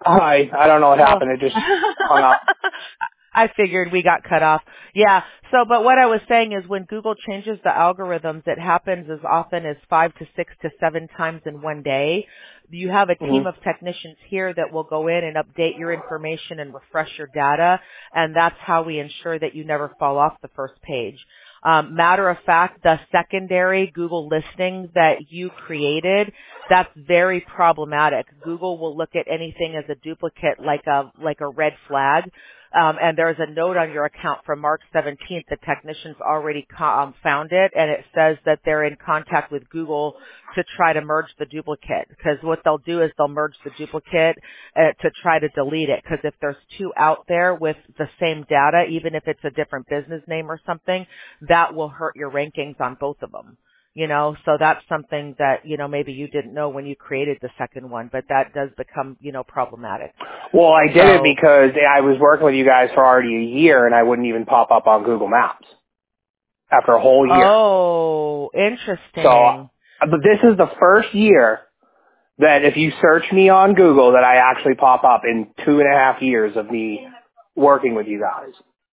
Hi. I don't know what Oh. happened. It just hung up. I figured we got cut off. Yeah. So, but what I was saying is when Google changes the algorithms, it happens as often as 5 to 6 to 7 times in one day. You have a team of Mm-hmm. technicians here that will go in and update your information and refresh your data, and that's how we ensure that you never fall off the first page. Matter of fact, the secondary Google listing that you created, that's very problematic. Google will look at anything as a duplicate like a red flag. And there's a note on your account from March 17th. The technicians already found it, and it says that they're in contact with Google to try to merge the duplicate. Because what they'll do is they'll merge the duplicate to try to delete it. Because if there's two out there with the same data, even if it's a different business name or something, that will hurt your rankings on both of them. So that's something that, maybe you didn't know when you created the second one, but that does become, problematic. Well, I did it So, because I was working with you guys for already a year, and I wouldn't even pop up on Google Maps after a whole year. oh, So, interesting. but this is the first year that if you search me on Google that I actually pop up in 2.5 years of me working with you guys.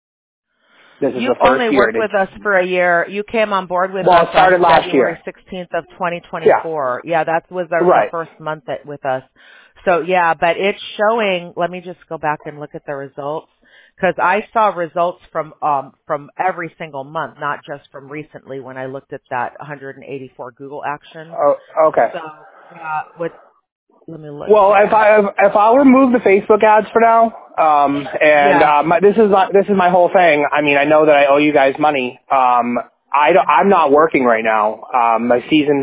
This is the You've first only year. worked with us for a year. You came on board with Well, us it on started last February year. 16th of Yeah. 2024. Yeah, that was the Right. first month with us. So yeah, but it's showing, let me just go back and look at the results. Cause I saw results from every single month, not just from recently when I looked at that 184 Google actions. Oh, okay. So, yeah, let me look Well, here. if I'll remove the Facebook ads for now, and Yeah. this is my whole thing. I mean, I know that I owe you guys money. I'm not working right now. My season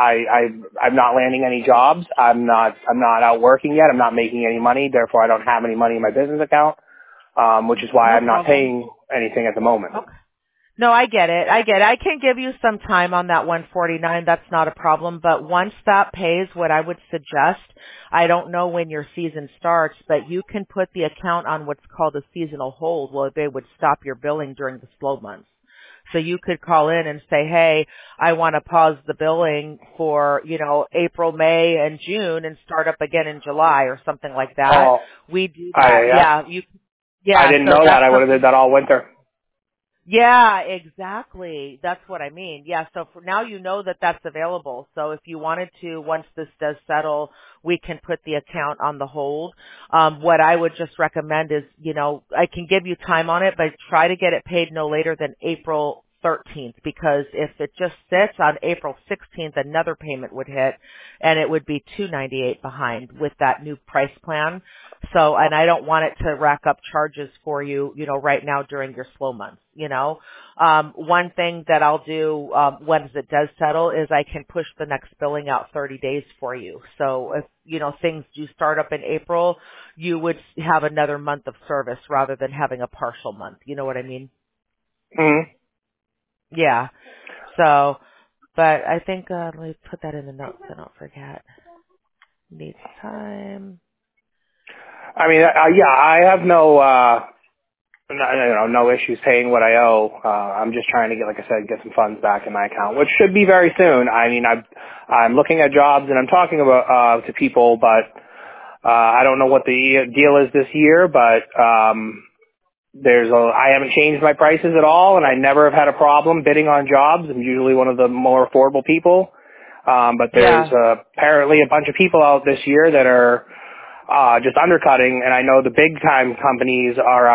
I'm not landing any jobs. I'm not out working yet. I'm not making any money. Therefore, I don't have any money in my business account, which is why No I'm not problem. paying anything at the moment. Okay. No, I get it. I can give you some time on that 149. That's not a problem. But once that pays, what I would suggest, I don't know when your season starts, but you can put the account on what's called a seasonal hold. Well, they would stop your billing during the slow months. So you could call in and say, hey, I want to pause the billing for, April, May, and June and start up again in July or something like that. Oh, We do that. I Yeah, didn't so know that. that's I would have something. did that all winter. Yeah, exactly. That's what I mean. Yeah, so for now you know that that's available. So if you wanted to, once this does settle, we can put the account on the hold. What I would just recommend is, I can give you time on it, but try to get it paid no later than April 13th, because if it just sits on April 16th, another payment would hit and it would be $298 behind with that new price plan. So, and I don't want it to rack up charges for you, right now during your slow months. One thing that I'll do, once it does settle is I can push the next billing out 30 days for you. So if, things do start up in April, you would have another month of service rather than having a partial month. You know what I mean? Mm-hmm. Yeah. So, but I think, let me put that in the notes so I don't forget. Needs time. I mean, yeah, I have no issues paying what I owe. I'm just trying to get, like I said, get some funds back in my account, which should be very soon. I mean, I'm looking at jobs and I'm talking about to people, but I don't know what the deal is this year. But I haven't changed my prices at all, and I never have had a problem bidding on jobs. I'm usually one of the more affordable people. But there's Yeah. apparently a bunch of people out this year that are just undercutting, and I know the big time companies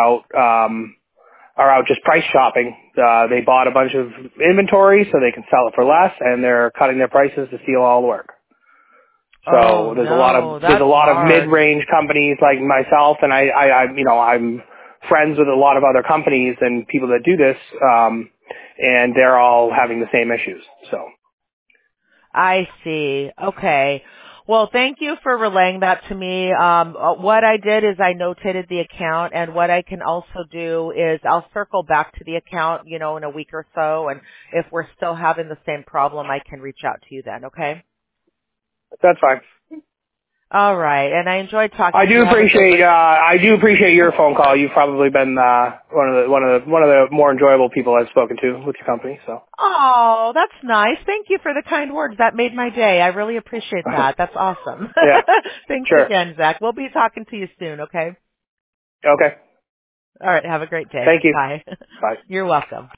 are out just price shopping. They bought a bunch of inventory so they can sell it for less, and they're cutting their prices to steal all the work. Oh So there's a lot no, of that's hard. mid-range companies like myself, and I'm friends with a lot of other companies and people that do this, and they're all having the same issues. So I see. Okay. Well, thank you for relaying that to me. What I did is I notated the account, and what I can also do is I'll circle back to the account, in a week or so, and if we're still having the same problem, I can reach out to you then, okay? that's fine. All right, and I enjoyed talking I to you. do appreciate your phone call. You've probably been one of the more enjoyable people I've spoken to with your company. So. Oh, that's nice. Thank you for the kind words. That made my day. I really appreciate that. That's awesome. Yeah. Thanks Sure. again, Zach. We'll be talking to you soon, okay? Okay. All right, have a great day. Thank you. Bye. Bye. You're welcome.